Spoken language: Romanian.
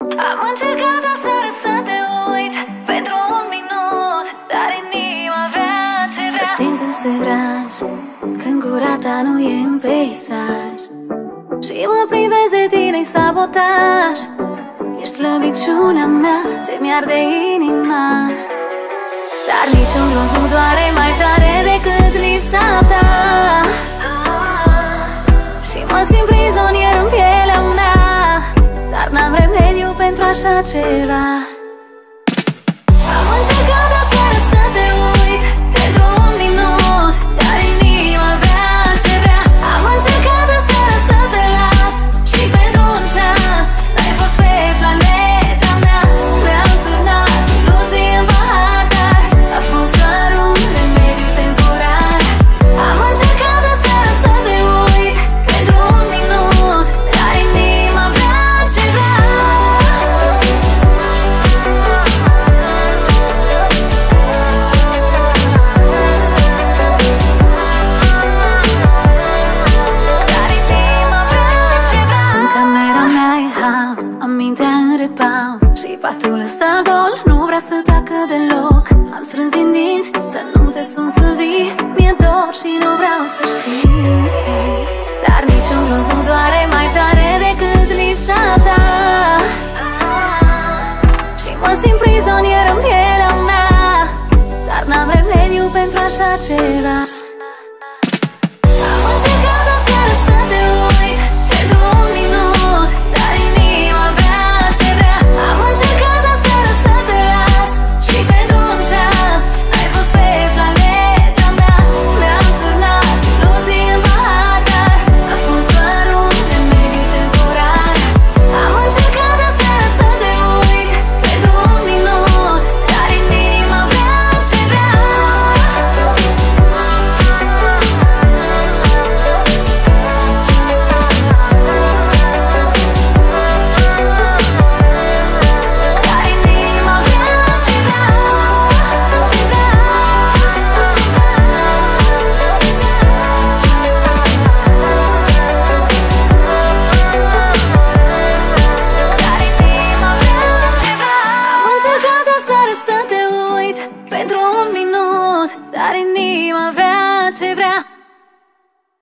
Am încercat aseară să te uit pentru un minut, dar inima vrea ce vrea. Te simt în seraj când gura ta nu e în peisaj și mă privesc de tine-i sabotaj. Ești slăbiciunea mea ce mi-arde inima, dar niciun rost nu doare mai tare decât lipsa ta. Și mă simt prizonier în pielea mea, dar n-am remediu pentru așa ceva. Am încercat aseară să te uit pentru un minut, dar inima vrea ce vrea. Am încercat aseară să te las și pentru un ceas n-ai fost pe planeta mea. Mi-am turnat iluzii în pahar, dar a fost doar un remediu temporar. Am încercat aseară să te uit pentru un minut, dar inima vrea ce vrea. În camera mea e haos, am mintea în repaus și patul ăsta gol nu vrea să tacă deloc. Am strâns din dinți să nu te sun să vii, mi-e dor și nu vreau să știi, dar niciun rost nu doare mai tare decât lipsa ta. Și mă simt prizonier în pielea mea, dar n-am remediu pentru așa ceva.